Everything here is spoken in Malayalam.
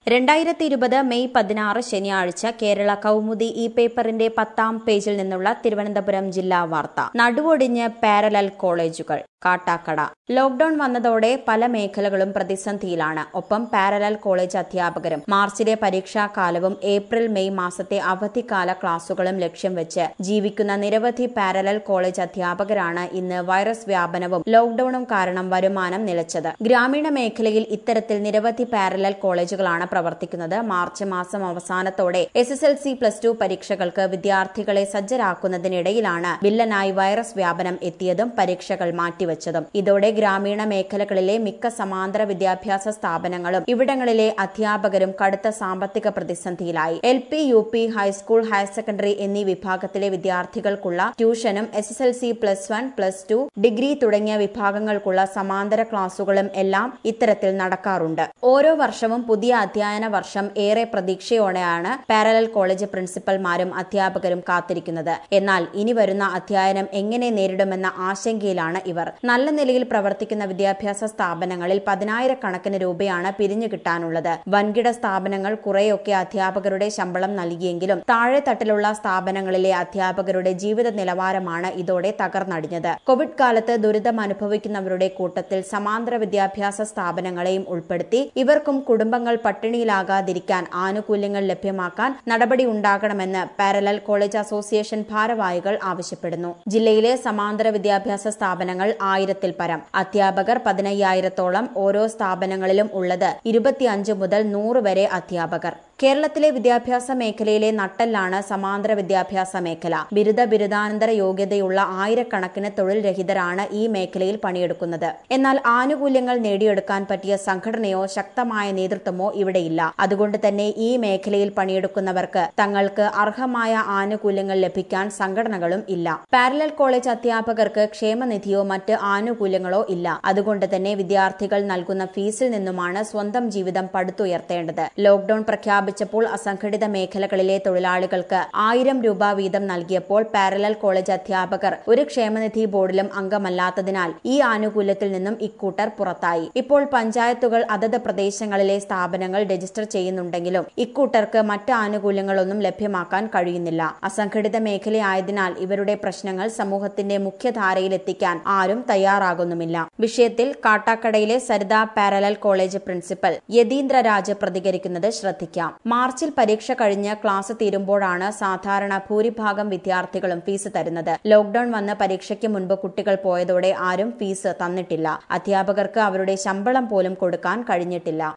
2020 മെയ് 16 ശനിയാഴ്ച കേരള കൗമുദി ഈ പേപ്പറിന്റെ 10-ാം പേജിൽ നിന്നുള്ള തിരുവനന്തപുരം ജില്ലാ വാർത്ത. നടുവൊടിഞ്ഞ് പാരലൽ കോളേജുകൾ. കാട്ടാക്കട. ലോക്ഡൌൺ വന്നതോടെ പല മേഖലകളും പ്രതിസന്ധിയിലാണ്. ഒപ്പം പാരലൽ കോളേജ് അധ്യാപകരും. മാർച്ചിലെ പരീക്ഷാകാലവും ഏപ്രിൽ മെയ് മാസത്തെ അവധിക്കാല ക്ലാസുകളും ലക്ഷ്യം വെച്ച് ജീവിക്കുന്ന നിരവധി പാരലൽ കോളേജ് അധ്യാപകരാണ് ഇന്ന് വൈറസ് വ്യാപനവും ലോക്ഡൌണും കാരണം വരുമാനം നിലച്ചത്. ഗ്രാമീണ മേഖലയിൽ ഇത്തരത്തിൽ നിരവധി പാരലൽ കോളേജുകളാണ് പ്രവർത്തിക്കുന്നത്. മാർച്ച് മാസം അവസാനത്തോടെ SSLC+2 പരീക്ഷകൾക്ക് വിദ്യാർത്ഥികളെ സജ്ജരാക്കുന്നതിനിടയിലാണ് വില്ലനായി വൈറസ് വ്യാപനം എത്തിയതും പരീക്ഷകൾ മാറ്റിവച്ചതും. ഇതോടെ ഗ്രാമീണ മേഖലകളിലെ മിക്ക സമാന്തര വിദ്യാഭ്യാസ സ്ഥാപനങ്ങളും ഇവിടങ്ങളിലെ അധ്യാപകരും കടുത്ത സാമ്പത്തിക പ്രതിസന്ധിയിലായി. LP, UP, high school, higher secondary എന്നീ വിഭാഗത്തിലെ വിദ്യാർത്ഥികൾക്കുള്ള ട്യൂഷനും SSLC+1+2 ഡിഗ്രി തുടങ്ങിയ വിഭാഗങ്ങൾക്കുള്ള സമാന്തര ക്ലാസുകളും എല്ലാം ഇത്തരത്തിൽ നടക്കാറുണ്ട്. ഓരോ വർഷവും പുതിയ അധ്യയന വർഷം ഏറെ പ്രതീക്ഷയോടെയാണ് പാരലൽ കോളേജ് പ്രിൻസിപ്പൽമാരും അധ്യാപകരും കാത്തിരിക്കുന്നത്. എന്നാൽ ഇനി വരുന്ന അധ്യയനം എങ്ങനെ നേരിടുമെന്ന ആശങ്കയിലാണ് ഇവർ. നല്ല നിലയിൽ പ്രവർത്തിക്കുന്ന വിദ്യാഭ്യാസ സ്ഥാപനങ്ങളിൽ 10,000-കണക്കിന് രൂപയാണ് പിരിഞ്ഞു കിട്ടാനുള്ളത്. വൻകിട സ്ഥാപനങ്ങൾ കുറെയൊക്കെ അധ്യാപകരുടെ ശമ്പളം നൽകിയെങ്കിലും താഴെത്തട്ടിലുള്ള സ്ഥാപനങ്ങളിലെ അധ്യാപകരുടെ ജീവിത നിലവാരമാണ് ഇതോടെ തകർന്നടിഞ്ഞത്. കോവിഡ് കാലത്ത് ദുരിതം അനുഭവിക്കുന്നവരുടെ കൂട്ടത്തിൽ സമാന്തര വിദ്യാഭ്യാസ സ്ഥാപനങ്ങളെയും ഉൾപ്പെടുത്തി ഇവർക്കും കുടുംബങ്ങൾ പട്ടിണിയിലാകാതിരിക്കാൻ ആനുകൂല്യങ്ങൾ ലഭ്യമാക്കാൻ നടപടി ഉണ്ടാകണമെന്ന് പാരലൽ കോളേജ് അസോസിയേഷൻ ഭാരവാഹികൾ ആവശ്യപ്പെടുന്നു. ജില്ലയിലെ സമാന്തര വിദ്യാഭ്യാസ സ്ഥാപനങ്ങൾ 1000-ൽ പരം. അധ്യാപകർ 15,000-ത്തോളം. ഓരോ സ്ഥാപനങ്ങളിലും ഉള്ളത് 25 മുതൽ 100 വരെ അധ്യാപകർ. കേരളത്തിലെ വിദ്യാഭ്യാസ മേഖലയിലെ നട്ടെല്ലാണ് സമാന്തര വിദ്യാഭ്യാസ മേഖല. ബിരുദാനന്തര യോഗ്യതയുള്ള ആയിരക്കണക്കിന് തൊഴിൽ രഹിതരാണ് ഈ മേഖലയിൽ പണിയെടുക്കുന്നത്. എന്നാൽ ആനുകൂല്യങ്ങൾ നേടിയെടുക്കാൻ പറ്റിയ സംഘടനയോ ശക്തമായ നേതൃത്വമോ ഇവിടെയില്ല. അതുകൊണ്ട് തന്നെ ഈ മേഖലയിൽ പണിയെടുക്കുന്നവർക്ക് തങ്ങൾക്ക് അർഹമായ ആനുകൂല്യങ്ങൾ ലഭിക്കാൻ സംഘടനകളും ഇല്ല. പാരലൽ കോളേജ് അധ്യാപകർക്ക് ക്ഷേമനിധിയോ മറ്റ് ആനുകൂല്യങ്ങളോ ഇല്ല. അതുകൊണ്ട് തന്നെ വിദ്യാർത്ഥികൾ നൽകുന്ന ഫീസിൽ നിന്നുമാണ് സ്വന്തം ജീവിതം പടുത്തുയർത്തേണ്ടത്. ലോക്ഡൌൺ പ്രഖ്യാപിച്ചപ്പോൾ അസംഘടിത മേഖലകളിലെ തൊഴിലാളികൾക്ക് 1000 രൂപ വീതം നൽകിയപ്പോൾ പാരലൽ കോളേജ് അധ്യാപകർ ഒരു ക്ഷേമനിധി ബോർഡിലും അംഗമല്ലാത്തതിനാൽ ഈ ആനുകൂല്യത്തിൽ നിന്നും ഇക്കൂട്ടർ പുറത്തായി. ഇപ്പോൾ പഞ്ചായത്തുകൾ അതത് പ്രദേശങ്ങളിലെ സ്ഥാപനങ്ങൾ രജിസ്റ്റർ ചെയ്യുന്നുണ്ടെങ്കിലും ഇക്കൂട്ടർക്ക് മറ്റ് ആനുകൂല്യങ്ങളൊന്നും ലഭ്യമാക്കാൻ കഴിയുന്നില്ല. അസംഘടിത മേഖലയായതിനാൽ ഇവരുടെ പ്രശ്നങ്ങൾ സമൂഹത്തിന്റെ മുഖ്യധാരയിലെത്തിക്കാൻ ആരും തയ്യാറാകുന്നുമില്ല. വിഷയത്തിൽ കാട്ടാക്കടയിലെ Saritha parallel college principal Yatheendraraj പ്രതികരിക്കുന്നത് ശ്രദ്ധിക്കാം. മാർച്ചിൽ പരീക്ഷ കഴിഞ്ഞ് ക്ലാസ് തീരുമ്പോഴാണ് സാധാരണ ഭൂരിഭാഗം വിദ്യാർത്ഥികളും ഫീസ് തരുന്നത്. ലോക്ഡൌൺ വന്ന് പരീക്ഷയ്ക്ക് മുൻപ് കുട്ടികൾ പോയതോടെ ആരും ഫീസ് തന്നിട്ടില്ല. അധ്യാപകർക്ക് അവരുടെ ശമ്പളം പോലും കൊടുക്കാൻ കഴിഞ്ഞിട്ടില്ല.